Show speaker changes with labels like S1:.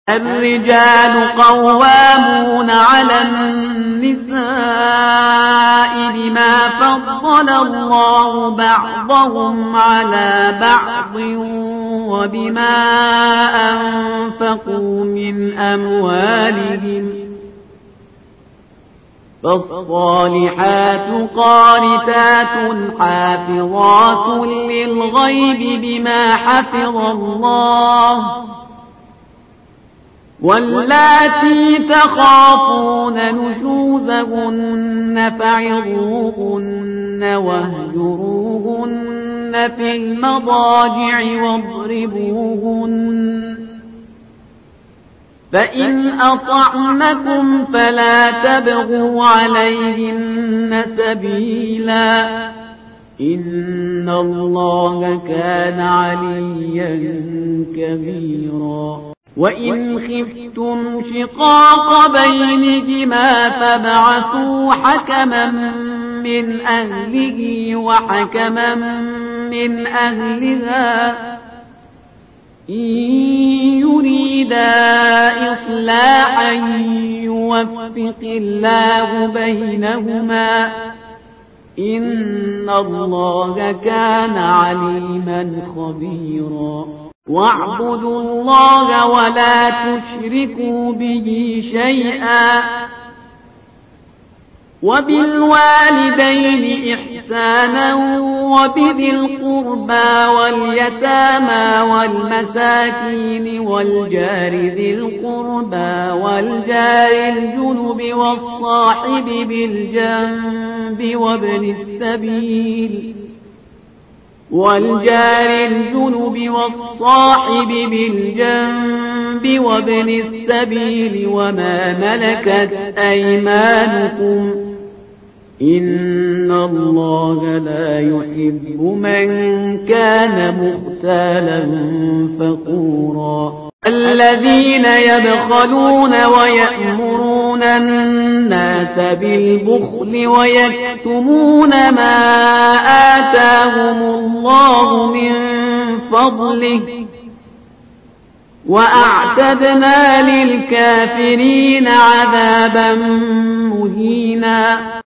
S1: الرجال قوامون على النساء بما فضل الله بعضهم على بعض وبما أنفقوا من أموالهم فالصالحات قانتات حافظات للغيب بما حفظ الله واللاتي تخافون نشوزهن فعظوهن واهجروهن في المضاجع واضربوهن فإن أطعنكم فلا تبغوا عليهن سبيلا إن الله كان عليا كبيرا وإن خفتم شقاق بينهما فابعثوا حكما من أهله وحكما من أهلها إن يريدا إصلاحا يوفق الله بينهما إن الله كان عليما خبيرا واعبدوا الله ولا تشركوا به شيئا وبالوالدين إحسانا وبذي القربى واليتامى والمساكين والجار ذي القربى والجار الجنب والصاحب بالجنب وابن السبيل والجار الجنب والصاحب بالجنب وابن السبيل وما ملكت أيمانكم إن الله لا يحب من كان مختالا فخورا الذين يبخلون ويأمرون الناس بالبخل ويكتمون ما آتاهم الله من فضله وأعتدنا للكافرين عذابا مهينا